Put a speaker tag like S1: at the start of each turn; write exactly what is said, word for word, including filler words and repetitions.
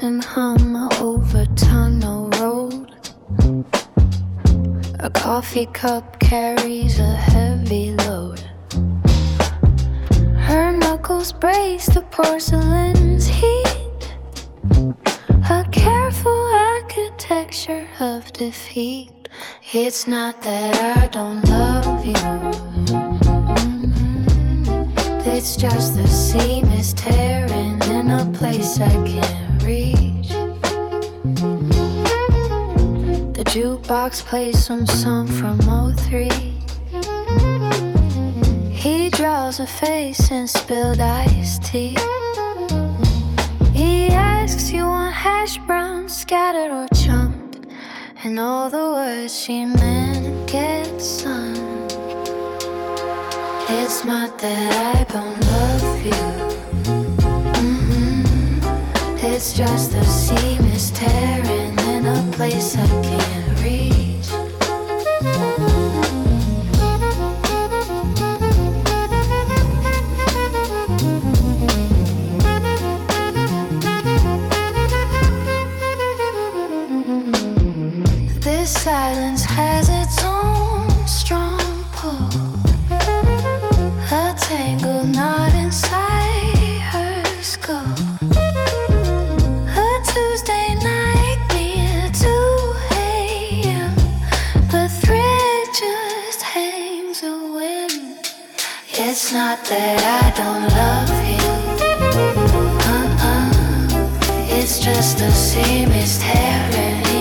S1: and hum over tunnel road. A coffee cup carries a heavy load. Her knuckles brace the porcelain's heat. A careful architecture of defeat. It's not that I don't love you. It's just the seam is tearing in a place I can't reach. The jukebox plays some song from oh three. He draws a face in spilled iced tea. He asks you want hash browns, scattered or chunked, and all the words she meant get sung. It's not that I don't love you. Mm-hmm. It's just the seam is tearing in a place I can't reach. This silence has its own strong pull. A tangled knot inside her skull. A Tuesday night near two a.m. The thread just hangs a whim. It's not that I don't love you. Uh-uh. It's just the seam is tearing